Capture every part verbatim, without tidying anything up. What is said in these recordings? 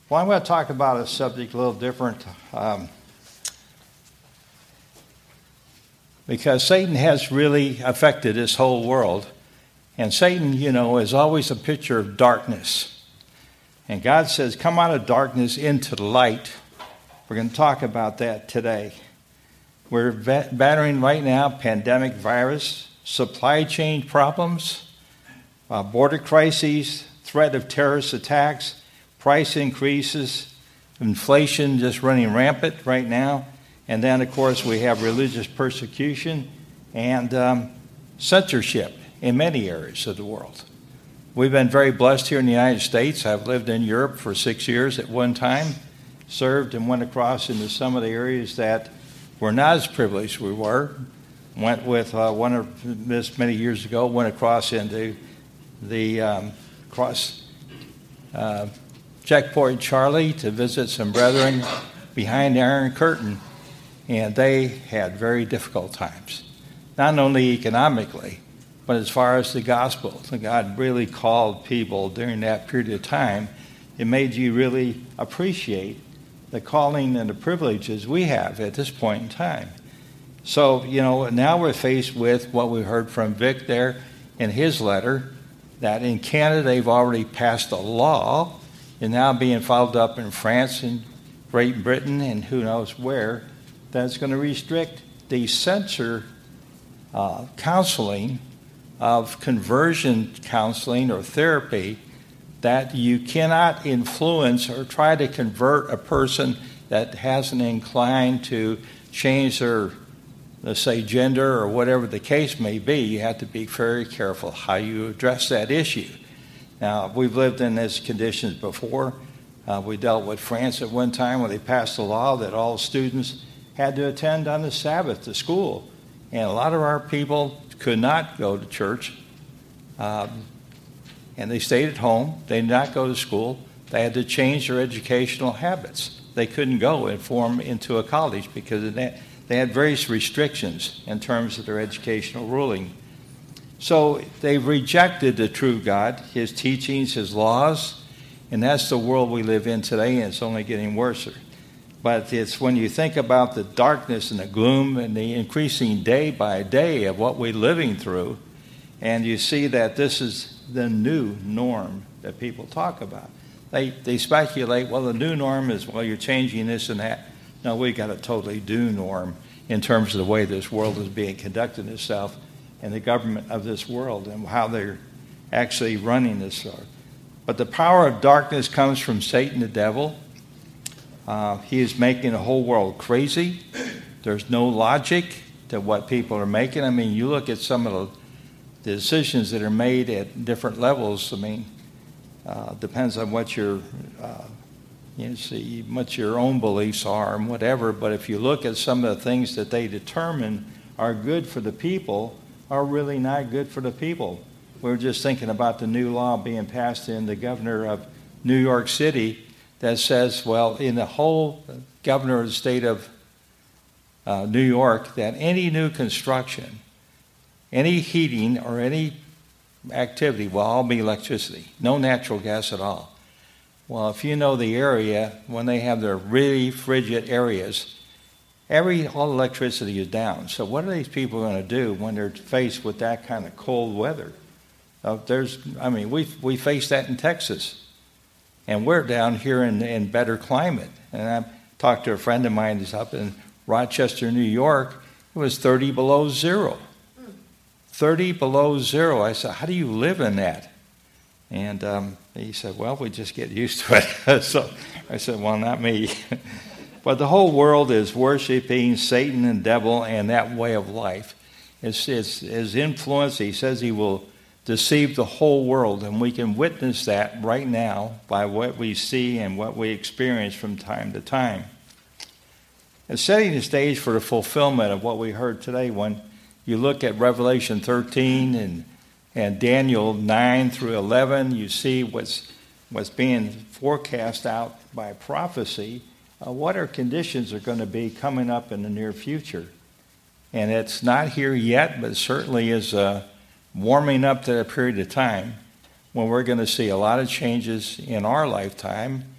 Well, I'm going to talk about a subject a little different um, because Satan has really affected this whole world. And Satan, you know, is always a picture of darkness. And God says, come out of darkness into the light. We're going to talk about that today. We're battering right now pandemic virus, supply chain problems, uh, border crises, threat of terrorist attacks, price increases, inflation just running rampant right now. And then, of course, we have religious persecution and um, censorship in many areas of the world. We've been very blessed here in the United States. I've lived in Europe for six years at one time, served and went across into some of the areas that were not as privileged we were. Went with uh, one of this many years ago, went across into the um, cross uh, Checkpoint Charlie to visit some brethren behind the Iron Curtain, and they had very difficult times, not only economically, but as far as the gospel. God really called people during that period of time. It made you really appreciate the calling and the privileges we have at this point in time. So, you know, now we're faced with what we heard from Vic there in his letter, that in Canada they've already passed a law, and now being followed up in France and Great Britain and who knows where, that's going to restrict the censor uh, counseling of conversion counseling or therapy, that you cannot influence or try to convert a person that has an incline to change their, let's say, gender or whatever the case may be. You have to be very careful how you address that issue. Now, we've lived in these conditions before. Uh, we dealt with France at one time when they passed a law that all students had to attend on the Sabbath to school. And a lot of our people could not go to church. Um, and they stayed at home. They did not go to school. They had to change their educational habits. They couldn't go and form into a college because of that. They had various restrictions in terms of their educational ruling. So they've rejected the true God, his teachings, his laws, and that's the world we live in today, and it's only getting worse. But it's when you think about the darkness and the gloom and the increasing day by day of what we're living through, and you see that this is the new norm that people talk about. They they speculate, well, the new norm is, well, you're changing this and that. No, we got a totally new norm in terms of the way this world is being conducted itself and the government of this world and how they're actually running this. But the power of darkness comes from Satan, the devil. Uh, he is making the whole world crazy. There's no logic to what people are making. I mean, you look at some of the, the decisions that are made at different levels. I mean, uh, depends on what your uh, you know, see what your own beliefs are and whatever. But if you look at some of the things that they determine are good for the people, are really not good for the people. We were just thinking about the new law being passed in the governor of New York City that says, well, in the whole governor of the state of uh, New York, that any new construction, any heating or any activity will all be electricity, no natural gas at all. Well, if you know the area, when they have their really frigid areas, every all electricity is down. So what are these people going to do when they're faced with that kind of cold weather? Uh, there's, I mean, we we face that in Texas, and we're down here in in better climate. And I talked to a friend of mine who's up in Rochester, New York. It was thirty below zero. thirty below zero. I said, how do you live in that? And um, he said, well, we just get used to it. So I said, well, not me. But the whole world is worshiping Satan and devil and that way of life. It's, it's his influence. He says he will deceive the whole world, and we can witness that right now by what we see and what we experience from time to time. It's setting the stage for the fulfillment of what we heard today. When you look at Revelation thirteen and and Daniel nine through eleven, you see what's what's being forecast out by prophecy. Uh, what our conditions are going to be coming up in the near future. And it's not here yet, but it certainly is uh, warming up to a period of time when we're going to see a lot of changes in our lifetime.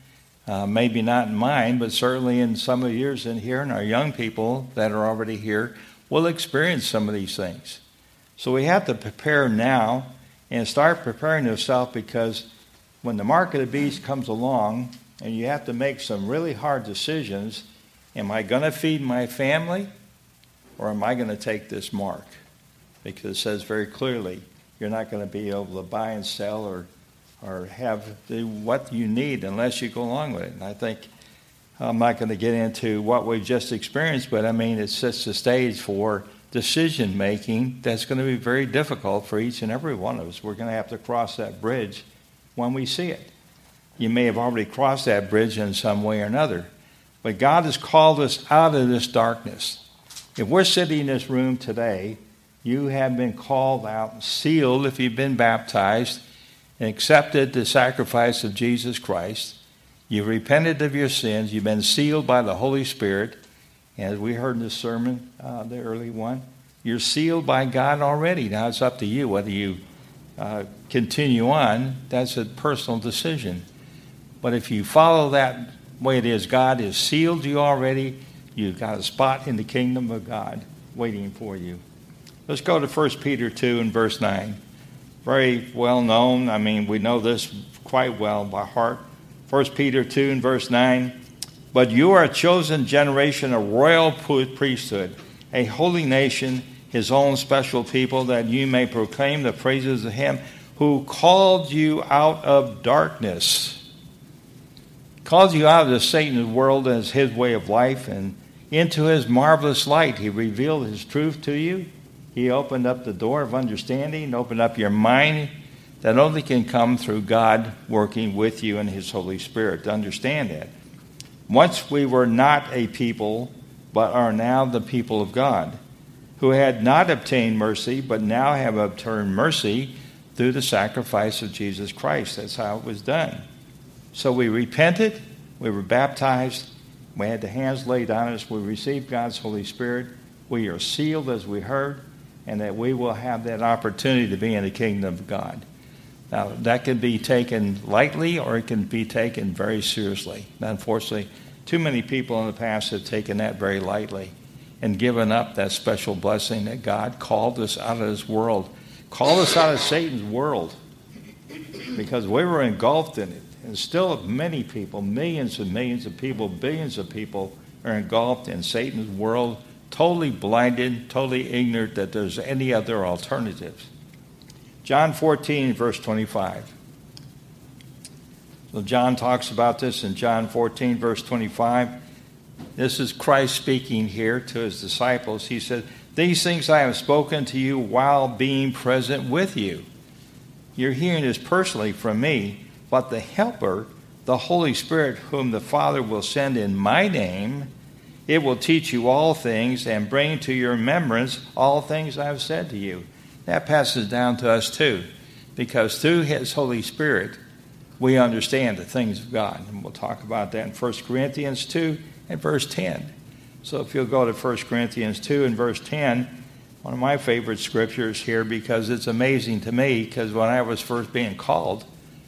Uh, maybe not in mine, but certainly in some of yours in here, and our young people that are already here will experience some of these things. So we have to prepare now and start preparing yourself, because when the mark of the beast comes along and you have to make some really hard decisions, am I going to feed my family or am I going to take this mark? Because it says very clearly you're not going to be able to buy and sell or or have the, what you need unless you go along with it. And I think I'm not going to get into what we've just experienced, but I mean, it sets the stage for decision making that's going to be very difficult for each and every one of us. We're going to have to cross that bridge when we see it. You may have already crossed that bridge in some way or another, but God has called us out of this darkness. If we're sitting in this room today, you have been called out, sealed if you've been baptized, and accepted the sacrifice of Jesus Christ. You've repented of your sins. You've been sealed by the Holy Spirit. And as we heard in the sermon, uh, the early one, you're sealed by God already. Now it's up to you whether you uh, continue on. That's a personal decision. But if you follow that way it is, God has sealed you already. You've got a spot in the kingdom of God waiting for you. Let's go to First Peter two and verse nine. Very well known. I mean, we know this quite well by heart. First Peter two and verse nine. But you are a chosen generation, a royal priesthood, a holy nation, his own special people, that you may proclaim the praises of him who called you out of darkness. Called you out of the Satan's world as his way of life and into his marvelous light. He revealed his truth to you. He opened up the door of understanding, opened up your mind that only can come through God working with you and his Holy Spirit to understand that. Once we were not a people, but are now the people of God, who had not obtained mercy, but now have obtained mercy through the sacrifice of Jesus Christ. That's how it was done. So we repented, we were baptized, we had the hands laid on us, we received God's Holy Spirit, we are sealed as we heard, and that we will have that opportunity to be in the kingdom of God. Now, that can be taken lightly or it can be taken very seriously. Unfortunately, too many people in the past have taken that very lightly and given up that special blessing that God called us out of this world, called us out of Satan's world, because we were engulfed in it. And still many people, millions and millions of people, billions of people are engulfed in Satan's world, totally blinded, totally ignorant that there's any other alternatives. John fourteen, verse twenty-five. So John talks about this in John fourteen, verse twenty-five. This is Christ speaking here to his disciples. He said, "These things I have spoken to you while being present with you." You're hearing this personally from me, but the Helper, the Holy Spirit, whom the Father will send in my name, it will teach you all things and bring to your remembrance all things I have said to you. That passes down to us too, because through his Holy Spirit, we understand the things of God. And we'll talk about that in First Corinthians two and verse ten. So if you'll go to First Corinthians two and verse ten, one of my favorite scriptures here, because it's amazing to me, because when I was first being called,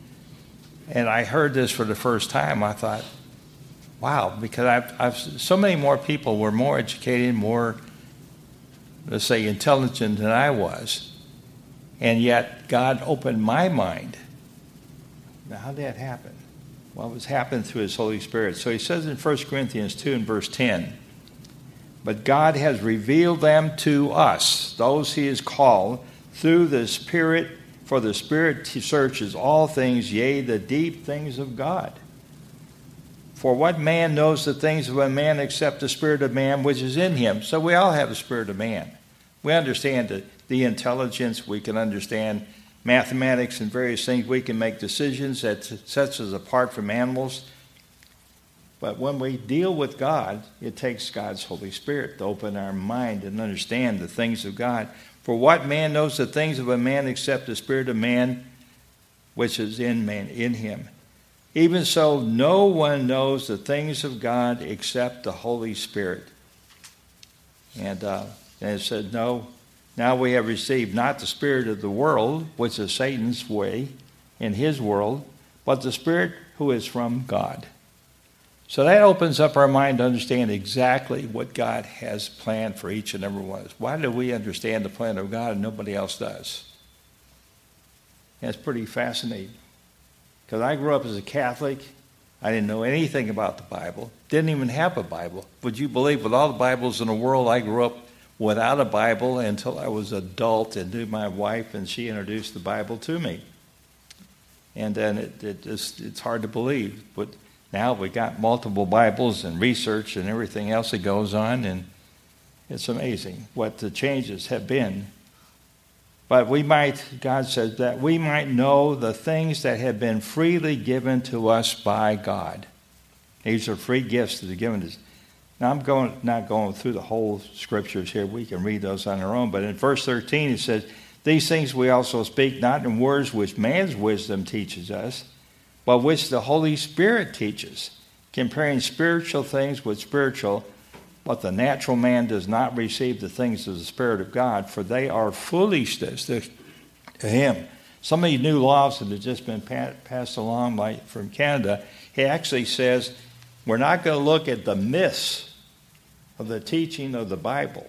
and I heard this for the first time, I thought, wow, because I've, I've so many more people were more educated, more, let's say, intelligent than I was. And yet God opened my mind. Now, how did that happen? Well, it was happening through his Holy Spirit. So he says in First Corinthians two and verse ten, "But God has revealed them to us, those he has called, through the Spirit, for the Spirit searches all things, yea, the deep things of God. For what man knows the things of a man except the spirit of man which is in him?" So we all have the spirit of man. We understand the, the intelligence. We can understand mathematics and various things. We can make decisions that sets us apart from animals. But when we deal with God, it takes God's Holy Spirit to open our mind and understand the things of God. For what man knows the things of a man except the spirit of man which is in man, in him? Even so, no one knows the things of God except the Holy Spirit. And, uh, and it said, no, now we have received not the spirit of the world, which is Satan's way in his world, but the Spirit who is from God. So that opens up our mind to understand exactly what God has planned for each and every one of us. Why do we understand the plan of God and nobody else does? That's pretty fascinating. Because I grew up as a Catholic. I didn't know anything about the Bible. Didn't even have a Bible. Would you believe with all the Bibles in the world, I grew up without a Bible until I was an adult and knew my wife, and she introduced the Bible to me. And then it, it just, it's hard to believe. But now we got multiple Bibles and research and everything else that goes on, and it's amazing what the changes have been. But we might, God says that we might know the things that have been freely given to us by God. These are free gifts that are given to us. Now I'm going not going through the whole scriptures here. We can read those on our own. But in verse thirteen it says, "These things we also speak not in words which man's wisdom teaches us, but which the Holy Spirit teaches, comparing spiritual things with spiritual. But the natural man does not receive the things of the Spirit of God, for they are foolishness to him." Some of these new laws that have just been passed along by, from Canada, he actually says we're not going to look at the myths of the teaching of the Bible.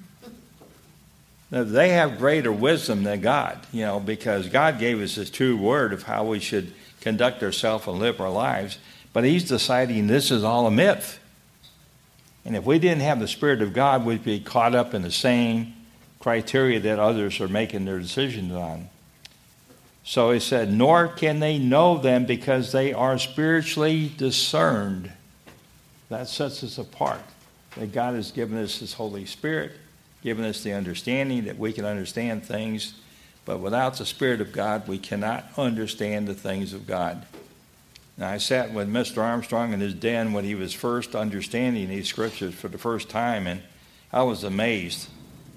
Now, they have greater wisdom than God, you know, because God gave us His true word of how we should conduct ourselves and live our lives. But He's deciding this is all a myth. And if we didn't have the Spirit of God, we'd be caught up in the same criteria that others are making their decisions on. So he said, "Nor can they know them because they are spiritually discerned." That sets us apart. That God has given us His Holy Spirit, given us the understanding that we can understand things. But without the Spirit of God, we cannot understand the things of God. Now, I sat with Mister Armstrong in his den when he was first understanding these scriptures for the first time, and I was amazed.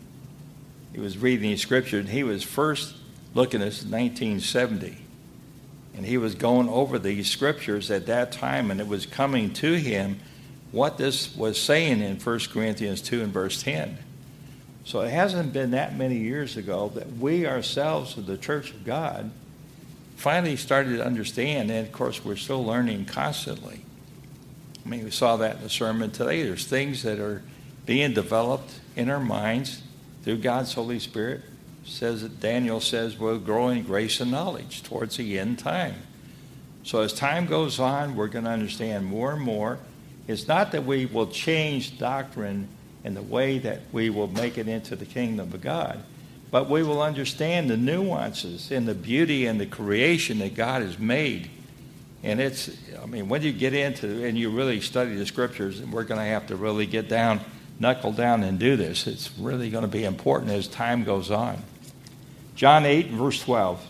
He was reading these scriptures, and he was first looking at nineteen seventy. And he was going over these scriptures at that time, and it was coming to him what this was saying in First Corinthians two and verse ten. So it hasn't been that many years ago that we ourselves of the Church of God finally started to understand, and of course we're still learning constantly. I mean, we saw that in the sermon today. There's things that are being developed in our minds through God's Holy Spirit. It says that Daniel says we'll grow in grace and knowledge towards the end time. So as time goes on, we're going to understand more and more. It's not that we will change doctrine in the way that we will make it into the kingdom of God, but we will understand the nuances and the beauty and the creation that God has made. And it's, I mean, when you get into and you really study the scriptures, and we're going to have to really get down, knuckle down and do this. It's really going to be important as time goes on. John eight, verse twelve.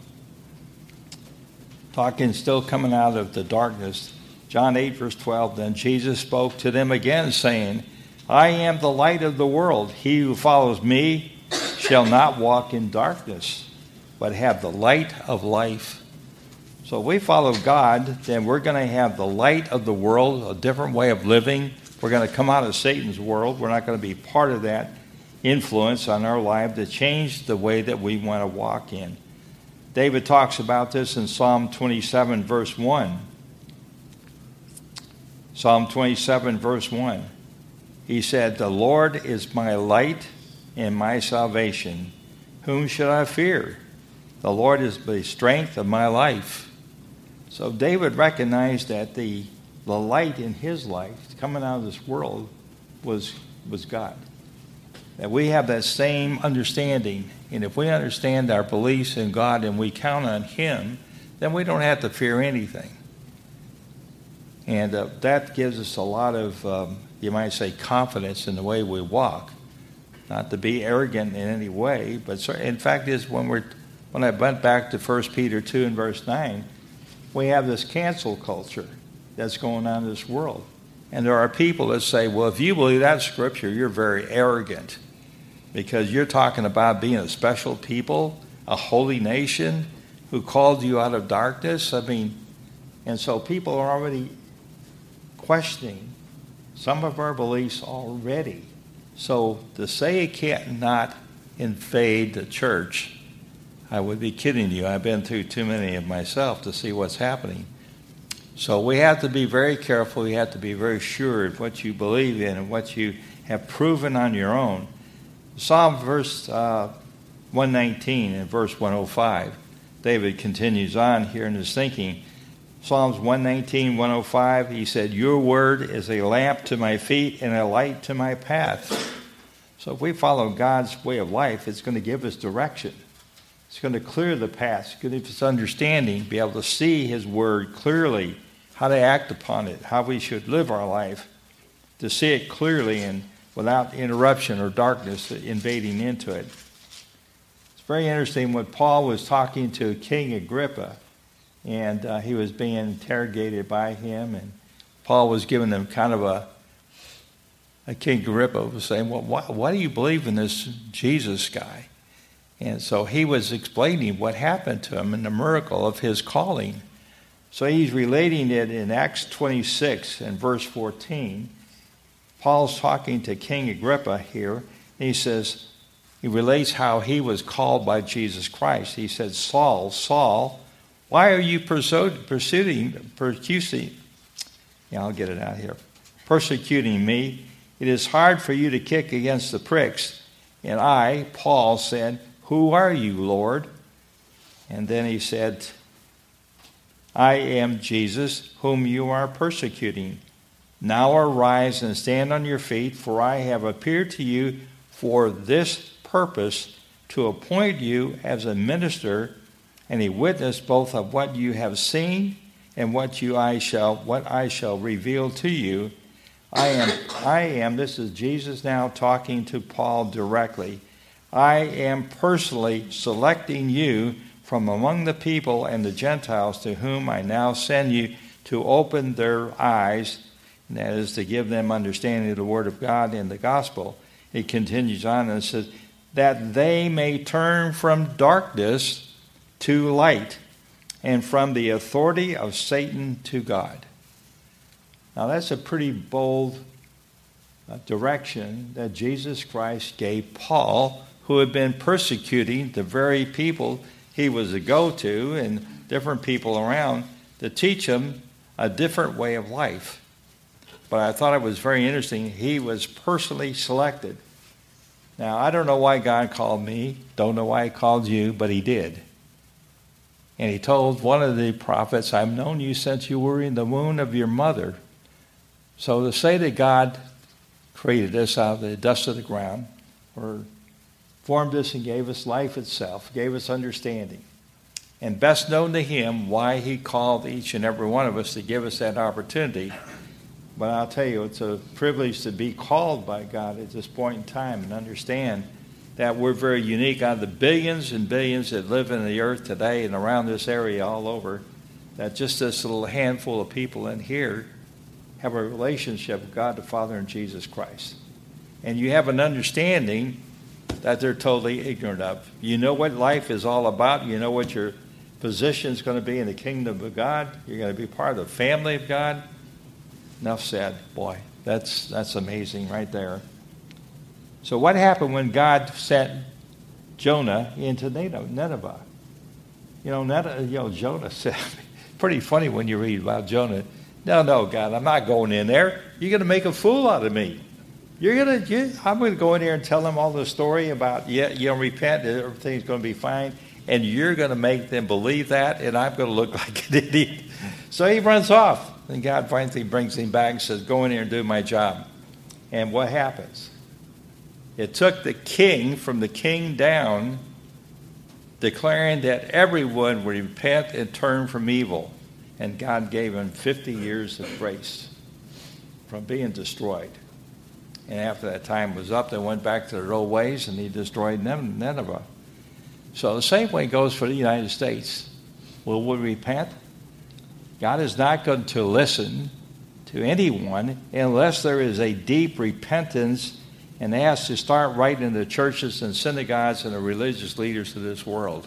Talking, still coming out of the darkness. John eight, verse twelve. "Then Jesus spoke to them again, saying, I am the light of the world. He who follows me shall not walk in darkness, but have the light of life." So if we follow God, then we're going to have the light of the world, a different way of living. We're going to come out of Satan's world. We're not going to be part of that influence on our life to change the way that we want to walk in. David talks about this in Psalm twenty-seven, verse one. Psalm twenty-seven, verse one. He said, "The Lord is my light and my salvation. Whom should I fear? The Lord is the strength of my life." So David recognized that the, the light in his life coming out of this world was, was God. That we have that same understanding. And if we understand our beliefs in God and we count on Him, then we don't have to fear anything. And uh, that gives us a lot of, um, you might say, confidence in the way we walk. Not to be arrogant in any way, but in fact is when we're when I went back to First Peter two and verse nine, we have this cancel culture that's going on in this world. And there are people that say, well, if you believe that scripture, you're very arrogant because you're talking about being a special people, a holy nation who called you out of darkness. I mean, and so people are already questioning some of our beliefs already. So to say it can't not invade the church, I would be kidding you. I've been through too many of myself to see what's happening. So we have to be very careful. We have to be very sure of what you believe in and what you have proven on your own. Psalm verse uh, one nineteen and verse one oh five, David continues on here in his thinking. Psalms one nineteen, one oh five, he said, your word is a lamp to my feet and a light to my path. So if we follow God's way of life, it's going to give us direction. It's going to clear the path. It's going to give us understanding, be able to see his word clearly, how to act upon it, how we should live our life, to see it clearly and without interruption or darkness invading into it. It's very interesting when Paul was talking to King Agrippa, and uh, he was being interrogated by him, and Paul was giving them kind of a, a King Agrippa was saying, well, why, why do you believe in this Jesus guy? And so he was explaining what happened to him and the miracle of his calling. So he's relating it in Acts twenty-six and verse fourteen. Paul's talking to King Agrippa here, and he says, he relates how he was called by Jesus Christ. He said, Saul, Saul, why are you pursuing, persecuting, yeah, I'll get it out here, persecuting me? It is hard for you to kick against the pricks. And I, Paul, said, who are you, Lord? And then he said, I am Jesus, whom you are persecuting. Now arise and stand on your feet, for I have appeared to you for this purpose, to appoint you as a minister and a witness both of what you have seen and what you I shall what I shall reveal to you. I am I am this is Jesus now talking to Paul directly. I am personally selecting you from among the people and the Gentiles to whom I now send you to open their eyes, and that is to give them understanding of the word of God and the gospel. It continues on and says, that they may turn from darkness to light, and from the authority of Satan to God. Now that's a pretty bold uh, direction that Jesus Christ gave Paul, who had been persecuting the very people he was to go to and different people around, to teach him a different way of life. But I thought it was very interesting. He was personally selected. Now, I don't know why God called me, don't know why he called you, but he did. And he told one of the prophets, I've known you since you were in the womb of your mother. So to say that God created us out of the dust of the ground, or formed us and gave us life itself, gave us understanding, and best known to him why he called each and every one of us to give us that opportunity. But I'll tell you, it's a privilege to be called by God at this point in time and understand that we're very unique out of the billions and billions that live in the earth today and around this area all over, that just this little handful of people in here have a relationship with God the Father and Jesus Christ. And you have an understanding that they're totally ignorant of. You know what life is all about. You know what your position is going to be in the kingdom of God. You're going to be part of the family of God. Enough said. Boy, that's that's amazing right there. So what happened when God sent Jonah into Nineveh? You know, Nineveh, you know, Jonah said, pretty funny when you read about Jonah. No, no, God, I'm not going in there. You're going to make a fool out of me. You're going to, you, I'm going to go in there and tell them all the story about, yeah, you know, repent, everything's going to be fine, and you're going to make them believe that, and I'm going to look like an idiot. So he runs off. And God finally brings him back and says, go in here and do my job. And what happens? It took the king from the king down, declaring that everyone would repent and turn from evil. And God gave him fifty years of grace from being destroyed. And after that time was up, they went back to their old ways, and he destroyed Nineveh. So the same way goes for the United States. Will we repent? God is not going to listen to anyone unless there is a deep repentance, and they have to start right in the churches and synagogues and the religious leaders of this world.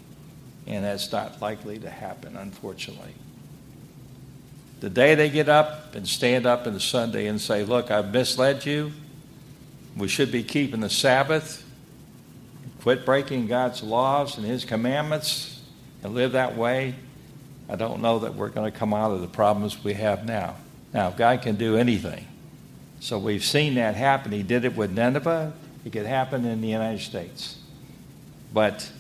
And that's not likely to happen, unfortunately. The day they get up and stand up on Sunday and say, look, I've misled you. We should be keeping the Sabbath. Quit breaking God's laws and his commandments and live that way. I don't know that we're going to come out of the problems we have now. Now, God can do anything. So we've seen that happen. He did it with Nineveh. It could happen in the United States. But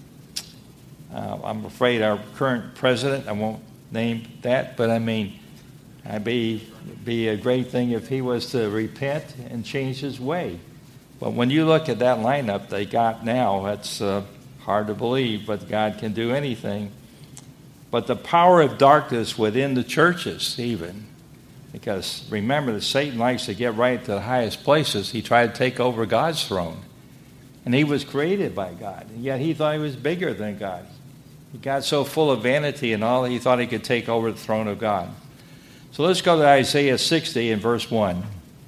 uh, I'm afraid our current president, I won't name that, but I mean, it'd be, be a great thing if he was to repent and change his way. But when you look at that lineup they got now, it's uh, hard to believe, but God can do anything. But the power of darkness within the churches even, because remember that Satan likes to get right to the highest places. He tried to take over God's throne. And he was created by God, and yet he thought he was bigger than God. He got so full of vanity and all, he thought he could take over the throne of God. So let's go to Isaiah sixty and verse one.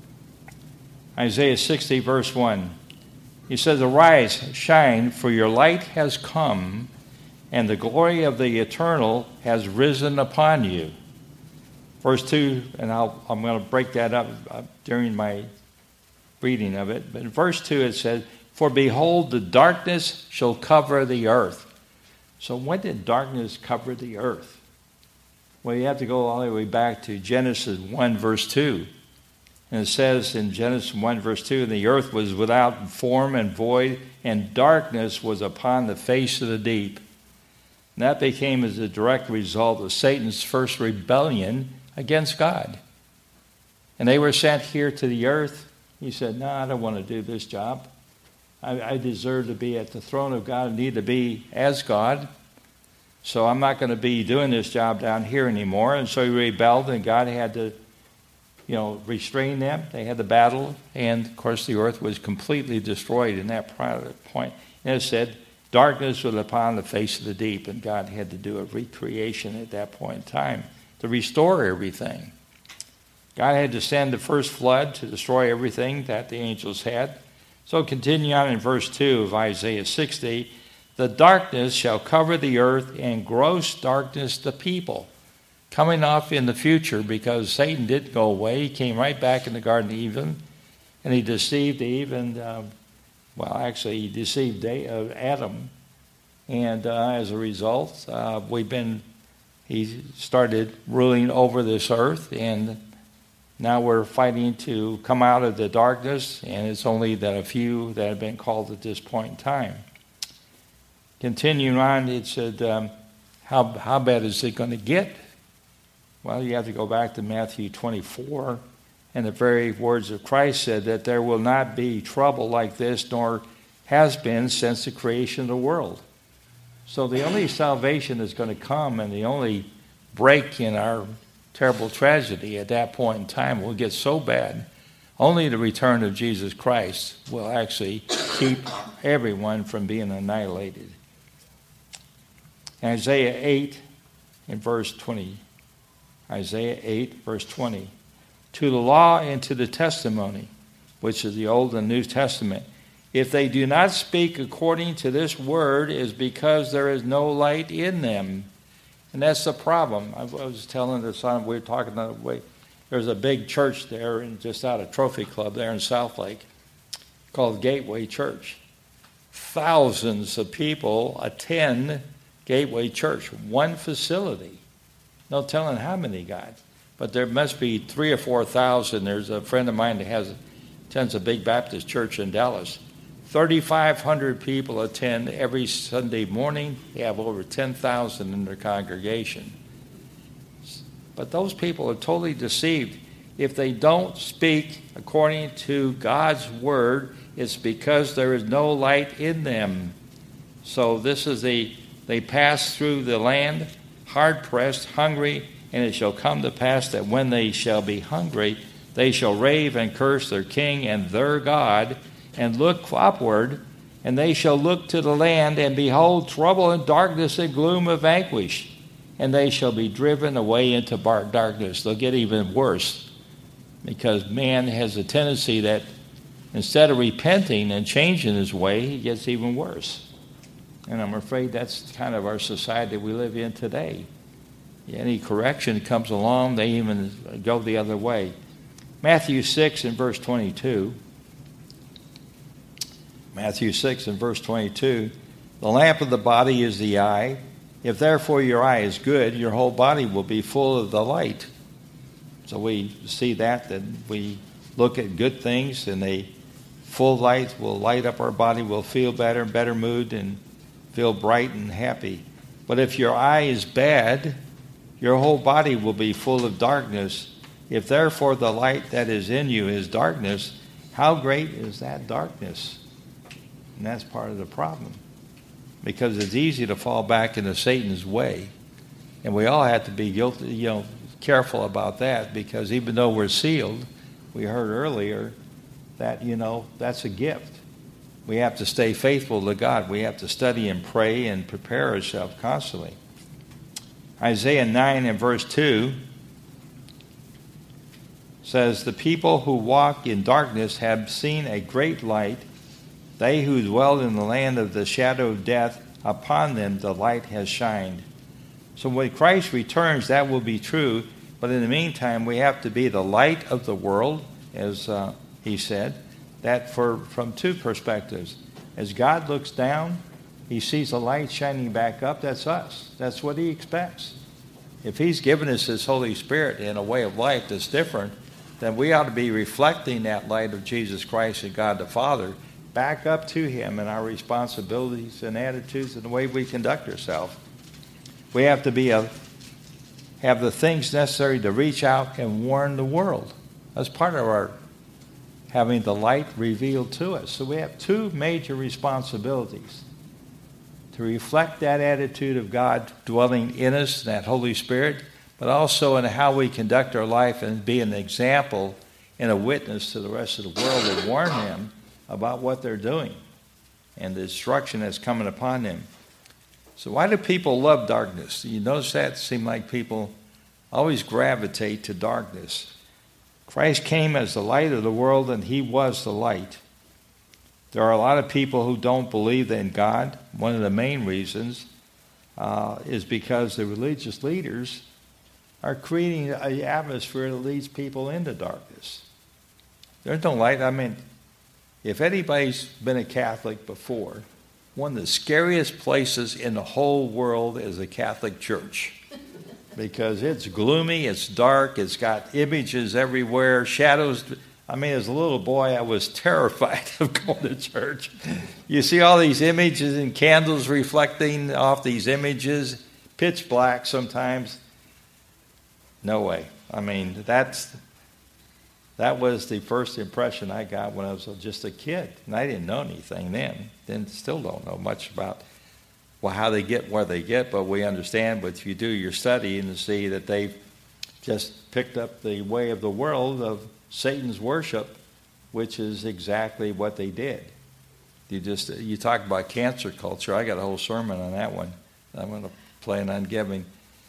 Isaiah sixty, verse one. He says, "Arise, shine, for your light has come, and the glory of the Eternal has risen upon you." Verse two, and I'll, I'm going to break that up uh, during my reading of it. But in verse two it says, "For behold, the darkness shall cover the earth." So when did darkness cover the earth? Well, you have to go all the way back to Genesis one, verse two. And it says in Genesis one, verse two, "The earth was without form and void, and darkness was upon the face of the deep." And that became as a direct result of Satan's first rebellion against God. And they were sent here to the earth. He said, "No, I don't want to do this job. I, I deserve to be at the throne of God. I need to be as God. So I'm not going to be doing this job down here anymore." And so he rebelled, and God had to, you know, restrain them. They had the battle, and of course the earth was completely destroyed in that point. And it said, darkness was upon the face of the deep, and God had to do a recreation at that point in time to restore everything. God had to send the first flood to destroy everything that the angels had. So continue on in verse two of Isaiah sixty, "The darkness shall cover the earth, and gross darkness the people." Coming off in the future, because Satan didn't go away. He came right back in the Garden of Eden, and he deceived Eve, and, uh, well, actually he deceived Adam. And uh, as a result, uh, we've been, he started ruling over this earth, and now we're fighting to come out of the darkness, and it's only that a few that have been called at this point in time. Continuing on, it said, um, how, how bad is it going to get? Well, you have to go back to Matthew twenty-four, and the very words of Christ said that there will not be trouble like this, nor has been since the creation of the world. So the only salvation that's going to come, and the only break in our terrible tragedy at that point in time will get so bad, only the return of Jesus Christ will actually keep everyone from being annihilated. Isaiah eight in verse twenty. Isaiah eight, verse twenty. "To the law and to the testimony," which is the Old and New Testament, "if they do not speak according to this word, is because there is no light in them." And that's the problem. I was telling the son, we were talking the other way. There's a big church there, in, just out of Trophy Club there in South Lake, called Gateway Church. Thousands of people attend Gateway Church, one facility. No telling how many got, but there must be three or four thousand. There's a friend of mine that has attends a big Baptist church in Dallas. thirty-five hundred people attend every Sunday morning. They have over ten thousand in their congregation. But those people are totally deceived. If they don't speak according to God's word, it's because there is no light in them. So this is the, they pass through the land, hard-pressed, hungry, and it shall come to pass that when they shall be hungry, they shall rave and curse their king and their God, and look upward, and they shall look to the land, and behold, trouble and darkness and gloom of anguish, and they shall be driven away into darkness. They'll get even worse, because man has a tendency that instead of repenting and changing his way, he gets even worse. And I'm afraid that's kind of our society we live in today. Any correction comes along, they even go the other way. Matthew six and verse twenty-two. Matthew six and verse twenty-two. "The lamp of the body is the eye. If therefore your eye is good, your whole body will be full of the light. So we see that, that we look at good things and they full light will light up our body, we'll feel better, better mood, and feel bright and happy. But if your eye is bad, your whole body will be full of darkness. If therefore the light that is in you is darkness, how great is that darkness? And that's part of the problem. Because it's easy to fall back into Satan's way. And we all have to be guilty, you know, careful about that, because even though we're sealed, we heard earlier that, you know, that's a gift. We have to stay faithful to God. We have to study and pray and prepare ourselves constantly. Isaiah nine and verse two says, the people who walk in darkness have seen a great light. They who dwell in the land of the shadow of death, upon them the light has shined. So when Christ returns, that will be true. But in the meantime, we have to be the light of the world, as uh, he said, that for from two perspectives. As God looks down, he sees the light shining back up. That's us. That's what he expects. If he's given us his Holy Spirit in a way of life that's different, then we ought to be reflecting that light of Jesus Christ and God the Father back up to him in our responsibilities and attitudes and the way we conduct ourselves. We have to be a, have the things necessary to reach out and warn the world. That's part of our having the light revealed to us. So we have two major responsibilities. To reflect that attitude of God dwelling in us, that Holy Spirit, but also in how we conduct our life and be an example and a witness to the rest of the world and warn them about what they're doing and the destruction that's coming upon them. So why do people love darkness? You notice that? It seems like people always gravitate to darkness. Christ came as the light of the world, and he was the light. There are a lot of people who don't believe in God. One of the main reasons uh, is because the religious leaders are creating an atmosphere that leads people into darkness. There's no light. I mean, if anybody's been a Catholic before, one of the scariest places in the whole world is a Catholic church. Because it's gloomy, it's dark, it's got images everywhere, shadows. I mean, as a little boy, I was terrified of going to church. You see all these images and candles reflecting off these images, pitch black sometimes. No way. I mean, that's that was the first impression I got when I was just a kid. And I didn't know anything then. Then still don't know much about well, how they get where they get, but we understand. But if you do your study and you see that they've just picked up the way of the world of Satan's worship, which is exactly what they did. You just you talk about cancer culture. I got a whole sermon on that one. I'm going to plan on giving.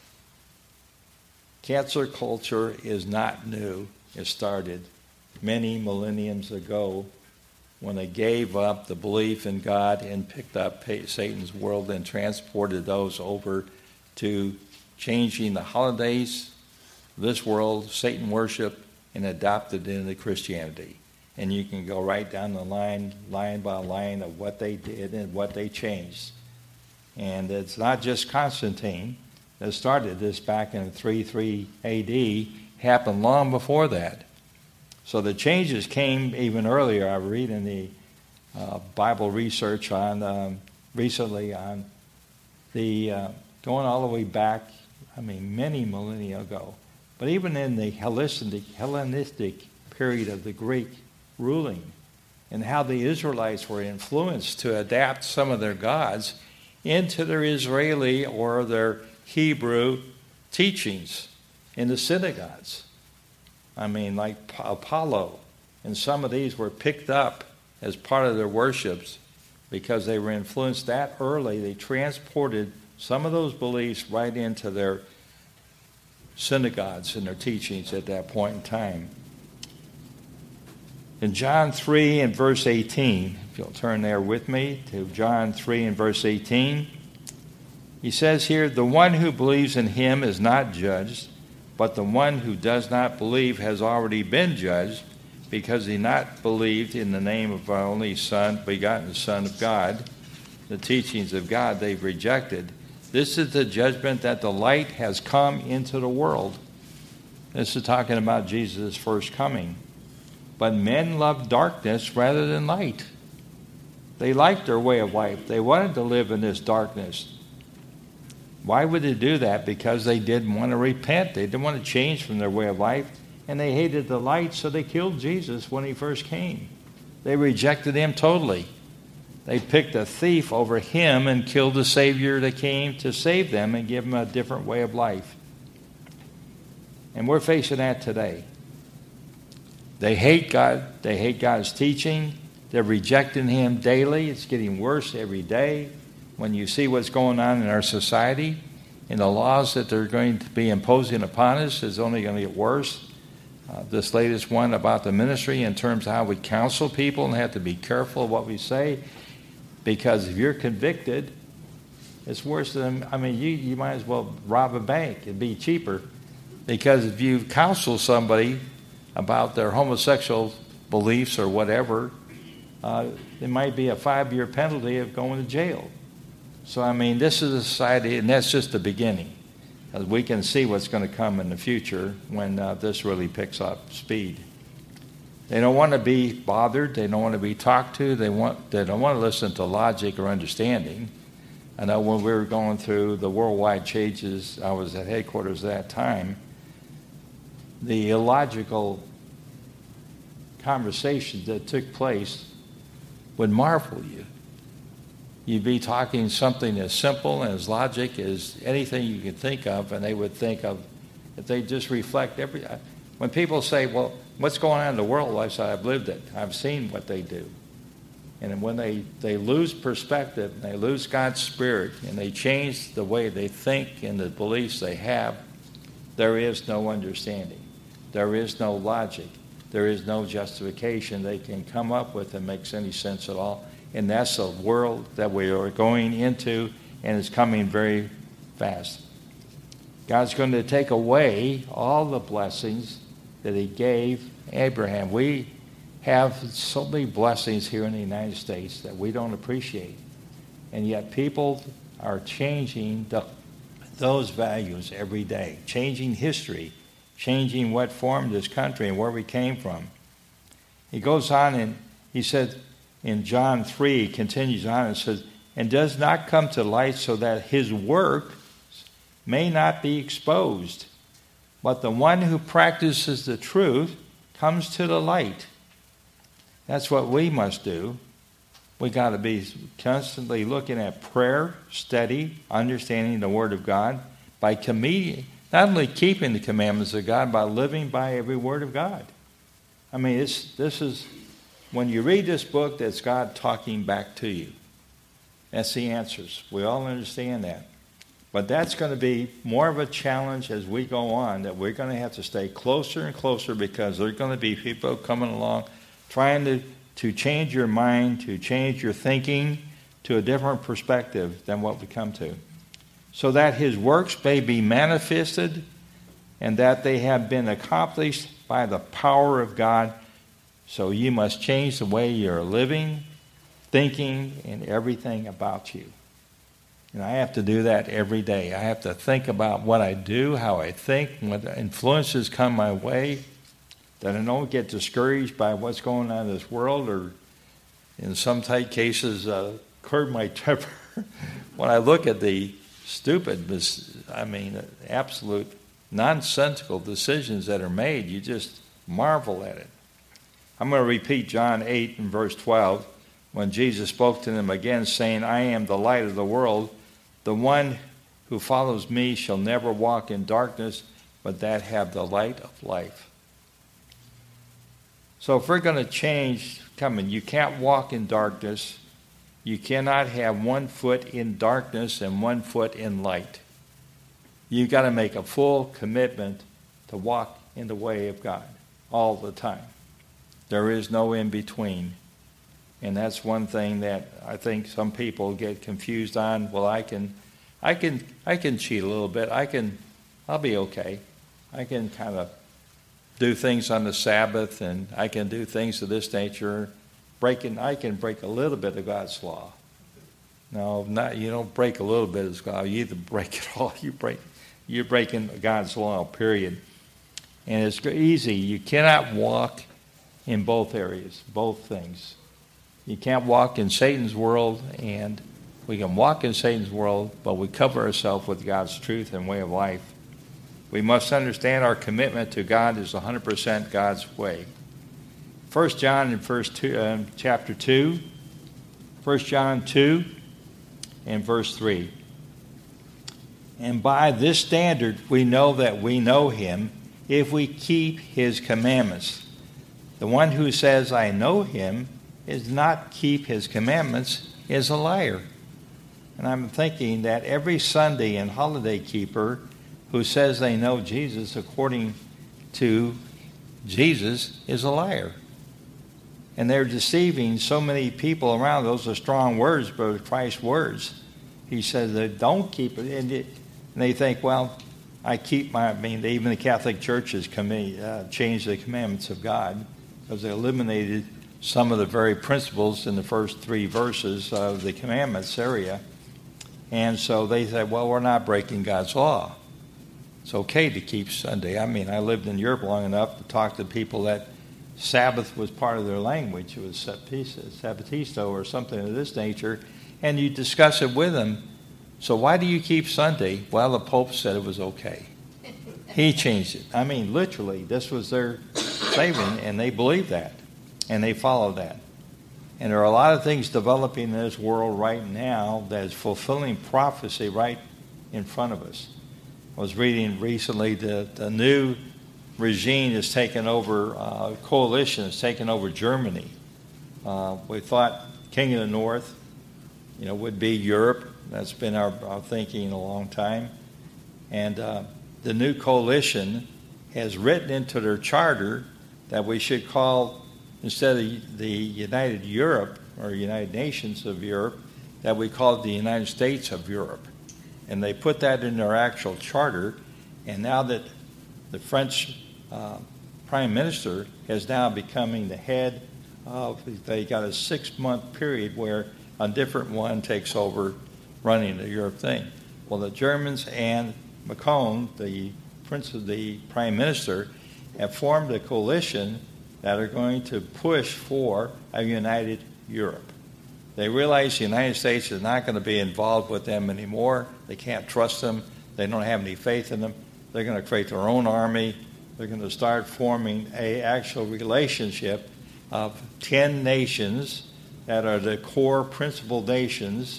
Cancer culture is not new. It started many millenniums ago when they gave up the belief in God and picked up Satan's world and transported those over to changing the holidays, this world, Satan worship, and adopted it into Christianity. And you can go right down the line, line by line, of what they did and what they changed. And it's not just Constantine that started this back in thirty-three A D, happened long before that. So the changes came even earlier. I read in the uh, Bible research on um, recently on the uh, going all the way back, I mean, many millennia ago. But even in the Hellenistic, Hellenistic period of the Greek ruling, and how the Israelites were influenced to adapt some of their gods into their Israeli or their Hebrew teachings in the synagogues. I mean, like Apollo, and some of these were picked up as part of their worships because they were influenced that early. They transported some of those beliefs right into their synagogues and their teachings at that point in time. In John three and verse eighteen, if you'll turn there with me to John three and verse eighteen, he says here, the one who believes in him is not judged, but the one who does not believe has already been judged, because he not believed in the name of our only Son, begotten Son of God. The teachings of God they've rejected. This is the judgment that the light has come into the world. This is talking about Jesus' first coming. But men loved darkness rather than light. They liked their way of life. They wanted to live in this darkness. Why would they do that? Because they didn't want to repent. They didn't want to change from their way of life. And they hated the light, so they killed Jesus when he first came. They rejected him totally. They picked a thief over him and killed the Savior that came to save them and give them a different way of life. And we're facing that today. They hate God. They hate God's teaching. They're rejecting him daily. It's getting worse every day. When you see what's going on in our society and the laws that they're going to be imposing upon us, is only going to get worse. Uh, this latest one about the ministry in terms of how we counsel people and have to be careful of what we say, because if you're convicted, it's worse than, I mean, you, you might as well rob a bank. It'd be cheaper, because if you counsel somebody about their homosexual beliefs or whatever, uh, it might be a five-year penalty of going to jail. So, I mean, this is a society, and that's just the beginning. As we can see what's going to come in the future when uh, this really picks up speed. They don't want to be bothered. They don't want to be talked to. They want. They don't want to listen to logic or understanding. I know when we were going through the worldwide changes, I was at headquarters at that time, the illogical conversations that took place would marvel you. You'd be talking something as simple and as logic as anything you could think of, and they would think of, if they just reflect every, when people say, well, what's going on in the world? I say, I've lived it. I've seen what they do. And when they, they lose perspective, and they lose God's Spirit, and they change the way they think and the beliefs they have, there is no understanding. There is no logic. There is no justification they can come up with that makes any sense at all. And that's the world that we are going into, and it's coming very fast. God's going to take away all the blessings that he gave Abraham. We have so many blessings here in the United States that we don't appreciate. And yet people are changing the, those values every day, changing history, changing what formed this country and where we came from. He goes on and he said, in John three, he continues on and says, and does not come to light so that his work may not be exposed. But the one who practices the truth comes to the light. That's what we must do. We got to be constantly looking at prayer, study, understanding the Word of God, by com- not only keeping the commandments of God, but living by every word of God. I mean, it's, this is... When you read this book, that's God talking back to you. That's the answers. We all understand that. But that's going to be more of a challenge as we go on, that we're going to have to stay closer and closer, because there are going to be people coming along trying to, to change your mind, to change your thinking to a different perspective than what we come to. So that his works may be manifested, and that they have been accomplished by the power of God. So you must change the way you're living, thinking, and everything about you. And I have to do that every day. I have to think about what I do, how I think, what influences come my way, that I don't get discouraged by what's going on in this world, or in some tight cases, uh, curb my temper. When I look at the stupid, I mean, absolute nonsensical decisions that are made, you just marvel at it. I'm going to repeat John eight and verse twelve, when Jesus spoke to them again, saying, I am the light of the world. The one who follows me shall never walk in darkness, but that have the light of life. So if we're going to change, coming, you can't walk in darkness. You cannot have one foot in darkness and one foot in light. You've got to make a full commitment to walk in the way of God all the time. There is no in between. And that's one thing that I think some people get confused on. Well, I can I can I can cheat a little bit. I can I'll be okay. I can kind of do things on the Sabbath, and I can do things of this nature. Breaking I can break a little bit of God's law. No, not you don't break a little bit of law. You either break it all. You break, you're breaking God's law. Period. And it's easy. You cannot walk in both areas, both things. You can't walk in Satan's world, and we can walk in Satan's world, but we cover ourselves with God's truth and way of life. We must understand our commitment to God is one hundred percent God's way. First John in verse two, uh, chapter two, First John two and verse three. And by this standard we know that we know him if we keep his commandments. The one who says, I know him, is not keep his commandments, is a liar. And I'm thinking that every Sunday and holiday keeper who says they know Jesus according to Jesus is a liar. And they're deceiving so many people around. Those are strong words, but Christ's words. He says they don't keep it. And, it, and they think, well, I keep my, I mean, even the Catholic Church has commi- uh, changed the commandments of God because they eliminated some of the very principles in the first three verses of the commandments area. And so they said, well, we're not breaking God's law. It's okay to keep Sunday. I mean, I lived in Europe long enough to talk to people that Sabbath was part of their language. It was Sabbatisto or something of this nature. And you discuss it with them. So why do you keep Sunday? Well, the Pope said it was okay. He changed it. I mean, literally, this was their saving, and they believe that. And they follow that. And there are a lot of things developing in this world right now that is fulfilling prophecy right in front of us. I was reading recently that the new regime has taken over, uh, coalition has taken over Germany. Uh, we thought King of the North, you know, would be Europe. That's been our, our thinking a long time. And uh, the new coalition has written into their charter that we should call, instead of the United Europe or United Nations of Europe, that we call it the United States of Europe. And they put that in their actual charter. And now that the French uh, Prime Minister is now becoming the head of, they got a six-month period where a different one takes over running the Europe thing. Well, the Germans and Macron, the Prince of the Prime Minister, have formed a coalition that are going to push for a united Europe. They realize the United States is not going to be involved with them anymore. They can't trust them. They don't have any faith in them. They're going to create their own army. They're going to start forming a actual relationship of ten nations that are the core principal nations.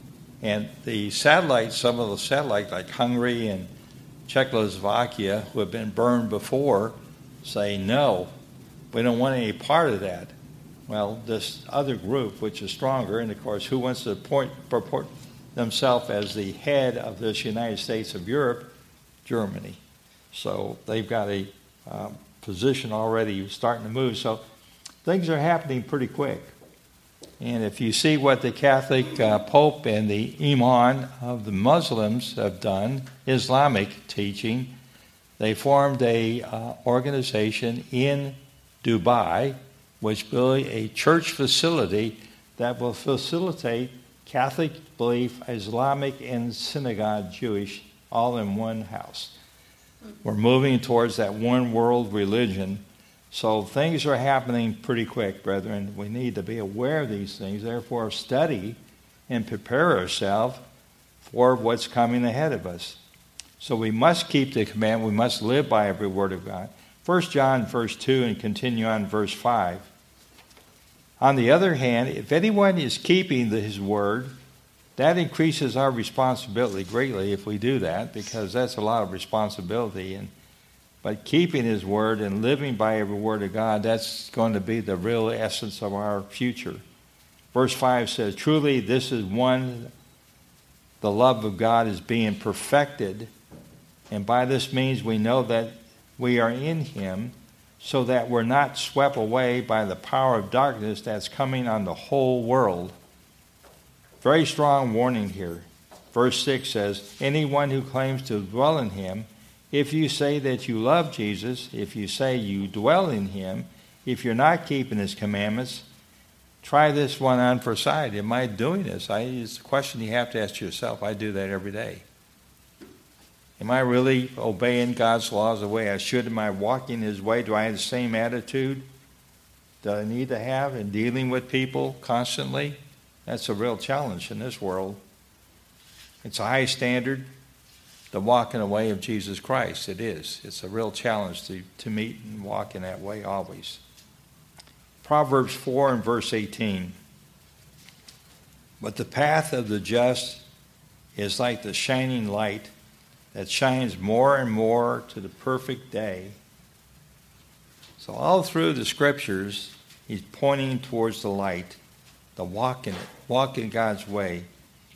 And the satellites, some of the satellites like Hungary and Czechoslovakia, who have been burned before, say no. We don't want any part of that. Well, this other group, which is stronger, and of course, who wants to point, purport themselves as the head of this United States of Europe? Germany. So they've got a uh, position already starting to move. So things are happening pretty quick. And if you see what the Catholic uh, Pope and the Imam of the Muslims have done, Islamic teaching, they formed a uh, organization in Dubai, which built a church facility that will facilitate Catholic belief, Islamic, and synagogue Jewish all in one house. We're moving towards that one world religion. So things are happening pretty quick, brethren. We need to be aware of these things, therefore study and prepare ourselves for what's coming ahead of us. So we must keep the command. We must live by every word of God. First John verse two and continue on verse five. On the other hand, if anyone is keeping his word, that increases our responsibility greatly if we do that, because that's a lot of responsibility. And But keeping his word and living by every word of God, that's going to be the real essence of our future. Verse five says, truly this is one, the love of God is being perfected, and by this means we know that we are in him, so that we're not swept away by the power of darkness that's coming on the whole world. Very strong warning here. Verse six says, anyone who claims to dwell in him, if you say that you love Jesus, if you say you dwell in him, if you're not keeping his commandments, Try this one on for sight. Am I doing this? I, it's a question you have to ask yourself. I do that every day. Am I really obeying God's laws the way I should? Am I walking His way? Do I have the same attitude that I need to have in dealing with people constantly? That's a real challenge in this world. It's a high standard to walk in the way of Jesus Christ. It is. It's a real challenge to, to meet and walk in that way always. Proverbs four and verse eighteen. But the path of the just is like the shining light that shines more and more to the perfect day. So all through the scriptures, he's pointing towards the light, to walk in it, walk in God's way.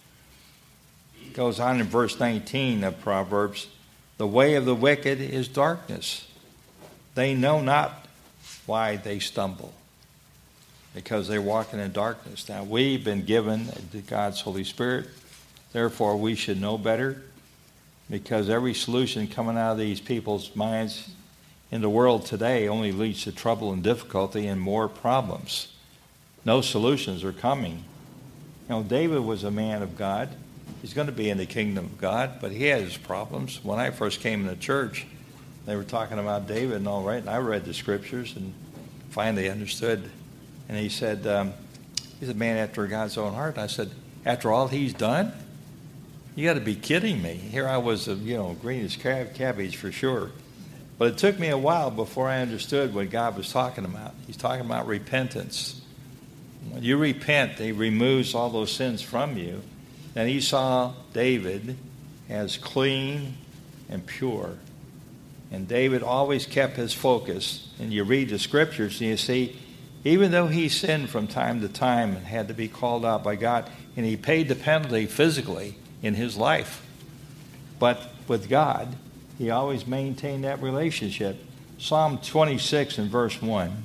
It goes on in verse nineteen of Proverbs, the way of the wicked is darkness. They know not why they stumble, because they're walking in darkness. Now, we've been given God's Holy Spirit, therefore we should know better, because every solution coming out of these people's minds in the world today only leads to trouble and difficulty and more problems. No solutions are coming. You know, David was a man of God. He's going to be in the kingdom of God, but he had his problems. When I first came into church, they were talking about David and all right, and I read the scriptures and finally understood. And he said, um, he's a man after God's own heart. And I said, after all he's done? You got to be kidding me. Here I was, uh, you know, green as cab- cabbage for sure. But it took me a while before I understood what God was talking about. He's talking about repentance. When you repent, he removes all those sins from you. And he saw David as clean and pure. And David always kept his focus. And you read the scriptures and you see, even though he sinned from time to time and had to be called out by God, and he paid the penalty physically in his life, but with God, he always maintained that relationship. Psalm twenty-six and verse one.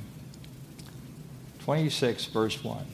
twenty-six verse one.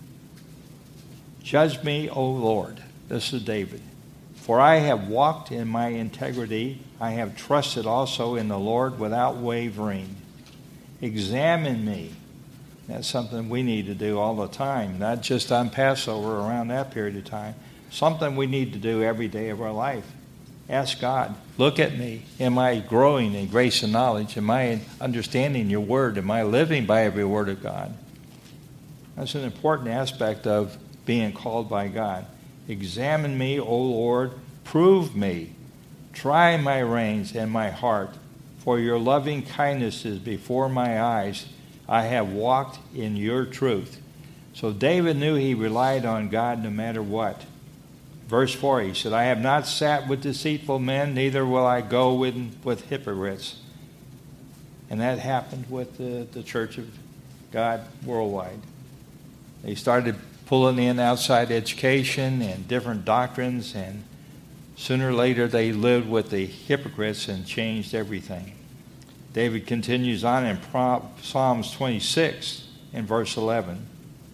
Judge me, O Lord. This is David. For I have walked in my integrity. I have trusted also in the Lord without wavering. Examine me. That's something we need to do all the time, not just on Passover around that period of time. Something we need to do every day of our life. Ask God, look at me. Am I growing in grace and knowledge? Am I understanding your word? Am I living by every word of God? That's an important aspect of being called by God. Examine me, O Lord. Prove me. Try my reins and my heart. For your loving kindness is before my eyes. I have walked in your truth. So David knew he relied on God no matter what. Verse four, he said, I have not sat with deceitful men, neither will I go with, with hypocrites. And that happened with the, the Church of God worldwide. They started pulling in outside education and different doctrines, and sooner or later they lived with the hypocrites and changed everything. David continues on in Psalms twenty-six in verse eleven.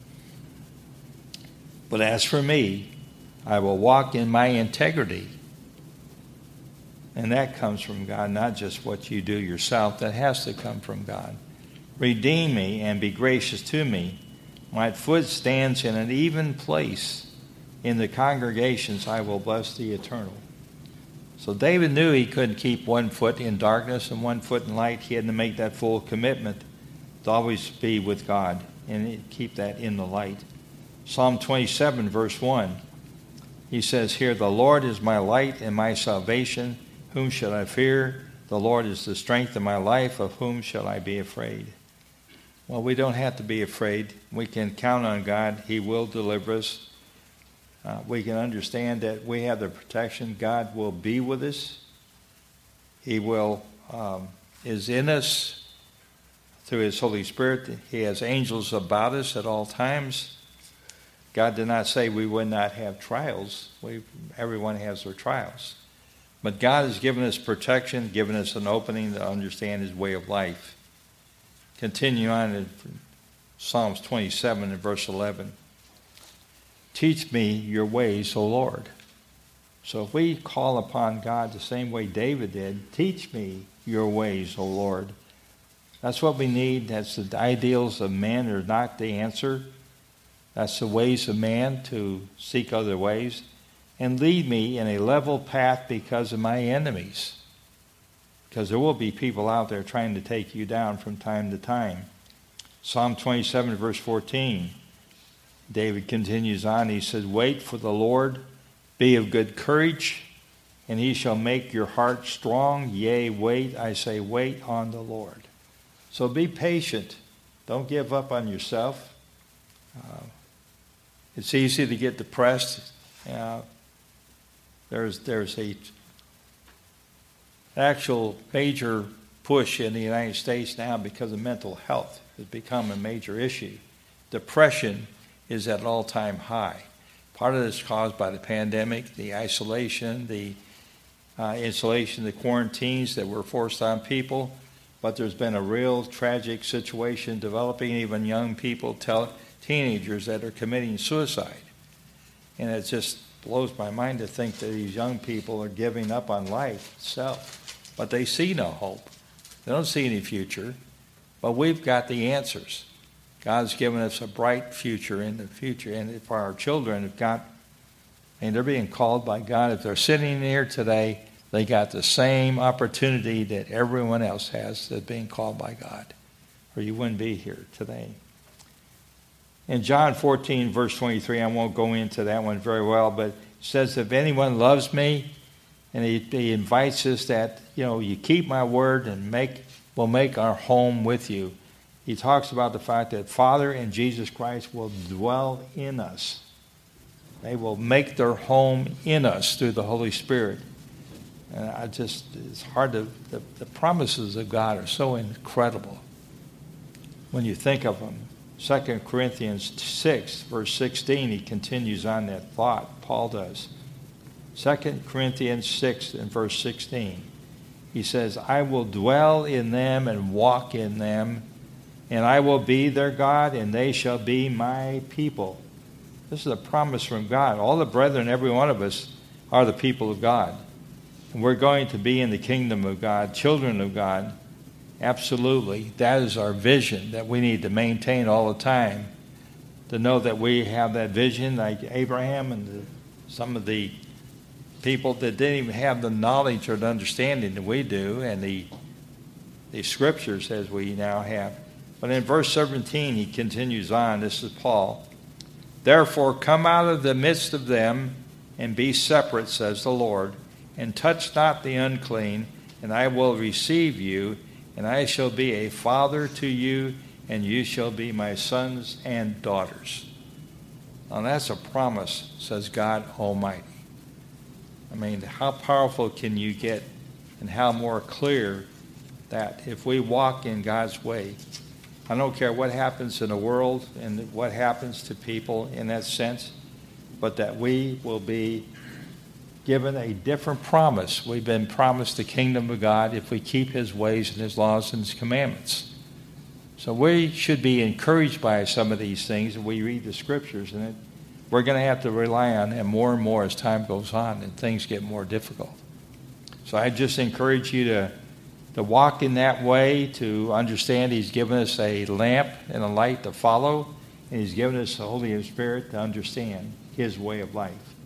But as for me, I will walk in my integrity. And that comes from God, not just what you do yourself. That has to come from God. Redeem me and be gracious to me. My foot stands in an even place. In the congregations I will bless the eternal. So David knew he couldn't keep one foot in darkness and one foot in light. He had to make that full commitment to always be with God and keep that in the light. Psalm twenty-seven, verse one, he says here, the Lord is my light and my salvation. Whom shall I fear? The Lord is the strength of my life. Of whom shall I be afraid? Well, we don't have to be afraid. We can count on God. He will deliver us. Uh, we can understand that we have the protection. God will be with us. He will um, is in us through His Holy Spirit. He has angels about us at all times. God did not say we would not have trials. We, everyone has their trials. But God has given us protection, given us an opening to understand His way of life. Continue on in Psalms twenty-seven and verse eleven. Teach me your ways, O Lord. So if we call upon God the same way David did, teach me your ways, O Lord. That's what we need. That's the ideals of men are not the answer. That's the ways of man, to seek other ways. And lead me in a level path because of my enemies. Because there will be people out there trying to take you down from time to time. Psalm twenty-seven, verse fourteen. David continues on. He says, wait for the Lord, be of good courage, and he shall make your heart strong. Yea, wait, I say, wait on the Lord. So be patient. Don't give up on yourself. Uh, it's easy to get depressed. Uh, there's there's a actual major push in the United States now because of mental health. Has become a major issue. Depression is at an all-time high. Part of this is caused by the pandemic, the isolation, the uh, insulation, the quarantines that were forced on people. But there's been a real tragic situation developing, even young people, tell, teenagers that are committing suicide. And it just blows my mind to think that these young people are giving up on life itself. But they see no hope. They don't see any future. But we've got the answers. God's given us a bright future in the future. And for our children, have got, and they're being called by God. If they're sitting here today, they got the same opportunity that everyone else has that's being called by God. Or you wouldn't be here today. In John fourteen, verse twenty-three, I won't go into that one very well, but it says, if anyone loves me, and he, he invites us that, you know, you keep my word and make will make our home with you. He talks about the fact that Father and Jesus Christ will dwell in us. They will make their home in us through the Holy Spirit. And I just, it's hard to, the, the promises of God are so incredible when you think of them. Second Corinthians six, verse sixteen, he continues on that thought, Paul does. Second Corinthians six and verse sixteen. He says, I will dwell in them and walk in them, and I will be their God, and they shall be my people. This is a promise from God. All the brethren, every one of us, are the people of God. And we're going to be in the kingdom of God, children of God. Absolutely. That is our vision that we need to maintain all the time. To know that we have that vision like Abraham and the, some of the people that didn't even have the knowledge or the understanding that we do, and the, the scriptures as we now have. But in verse seventeen, he continues on. This is Paul. Therefore, come out of the midst of them and be separate, says the Lord, and touch not the unclean, and I will receive you, and I shall be a father to you, and you shall be my sons and daughters. Now that's a promise, says God Almighty. I mean, how powerful can you get, and how more clear that if we walk in God's way, I don't care what happens in the world and what happens to people in that sense, but that we will be given a different promise. We've been promised the kingdom of God if we keep his ways and his laws and his commandments. So we should be encouraged by some of these things, and we read the scriptures, and it, we're going to have to rely on them more and more as time goes on and things get more difficult. So I just encourage you to, to walk in that way, to understand he's given us a lamp and a light to follow, and he's given us the Holy Spirit to understand his way of life.